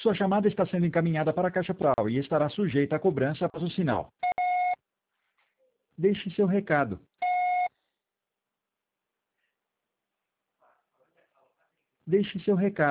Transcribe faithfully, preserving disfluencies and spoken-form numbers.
Sua chamada está sendo encaminhada para a caixa postal e estará sujeita a cobrança após o sinal. Deixe seu recado. Deixe seu recado.